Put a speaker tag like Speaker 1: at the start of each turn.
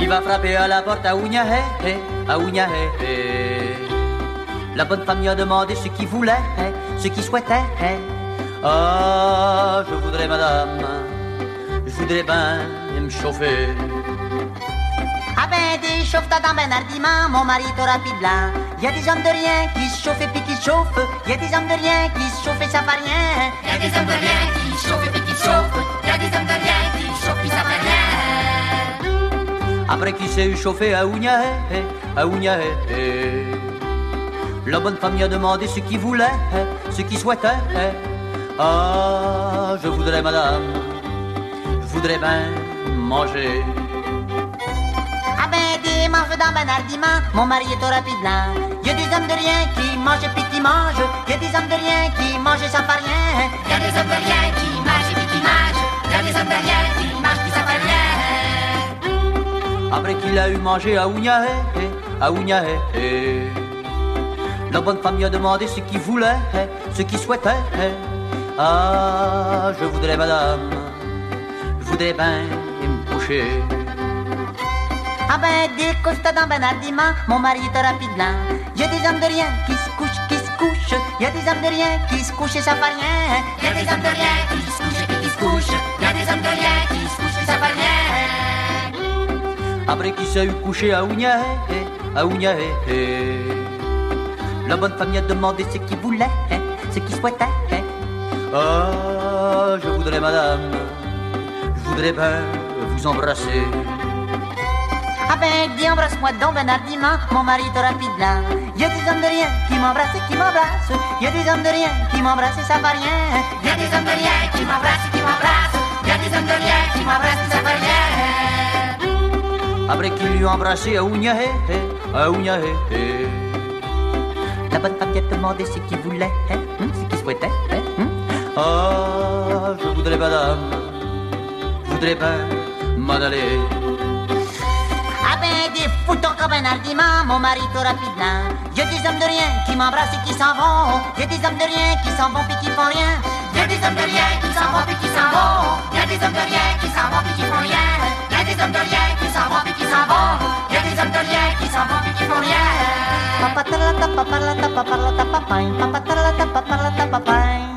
Speaker 1: Il va frapper à la porte à Ougna, à Ougna, La bonne femme lui a demandé ce qu'il voulait, ce qu'il souhaitait. Ah, je voudrais, madame, je voudrais bien me chauffer.
Speaker 2: Ah ben, dis, chauffe-toi dans ben hardiment, mon mari t'aura pis de blanc. Y a des hommes de rien qui se chauffent et puis qui se chauffent. Y a des hommes de rien qui se chauffent et ça fait rien.
Speaker 3: Y a des hommes de rien qui se chauffent et puis qui se chauffent. Y a des hommes de rien qui se chauffent et ça fait rien.
Speaker 1: Après qu'il s'est eu chauffé à Ougna, la bonne femme lui a demandé ce qu'il voulait, ce qu'il souhaitait. Ah, je voudrais, madame, je voudrais bien manger.
Speaker 2: Ah ben, dis, mange dans ben hardiment, mon mari est au rapide blanc. Y a des hommes de rien qui mangent et puis qui mangent. Y a des hommes de rien qui mangent et ça fait rien.
Speaker 3: Y a des hommes de rien qui mangent et puis qui mangent. Y a des hommes de rien qui mangent et ça fait rien.
Speaker 1: Après qu'il a eu mangé à Ougna, la bonne femme lui a demandé ce qu'il voulait, ce qu'il souhaitait. Ah, je voudrais, madame, je voudrais bien me coucher.
Speaker 2: Ah ben, décoste dans ben hardiment, mon mari est au rapide blanc. Y a des hommes de rien qui se couchent, qui se couchent. Y a des hommes de rien qui se couchent et ça fait rien.
Speaker 3: Y a des hommes de rien qui se couchent et puis qui se couchent. Y a des hommes de rien qui se couchent et ça fait rien.
Speaker 1: Après qu'il s'est eu couché à Ougna, la bonne femme lui a demandé ce qu'il voulait, ce qu'il souhaitait. Ah, je voudrais, madame, je voudrais bien vous embrasser.
Speaker 2: Ah ben, dis, embrasse-moi donc ben hardiment, mon mari est au rapide blanc. Y a des hommes de rien qui m'embrassent et qui m'embrassent. Y a des hommes de rien qui m'embrassent et ça fait rien.
Speaker 3: Y a des hommes de rien qui m'embrassent et qui m'embrassent. Y a des hommes de rien qui m'embrassent et ça fait rien.
Speaker 1: Après qu'il lui a embrassé à Ougna, la bonne femme lui a demandé ce qu'il voulait, ce qu'il souhaitait. Ah, je voudrais, madame, je voudrais bien m'en aller.
Speaker 2: Ah ben, des foutons comme un hardiment, mon mari est au rapide blanc. Y a des hommes de rien qui m'embrassent et qui s'en vont. Y a des hommes de rien qui s'en vont puis qui font rien.
Speaker 3: Y a des hommes de rien qui s'en vont puis qui s'en vont. Y a des hommes de rien qui s'en vont puis qui font rien. Y a des hommes de rien qui s'en vont puis qui s'en vont. Y a des hommes de rien qui s'en vont puis qui font rien.
Speaker 2: Papa tarlata, papa tarlata, papa tarlata, papa tarlata, papa tarlata, papa tarlata, papa.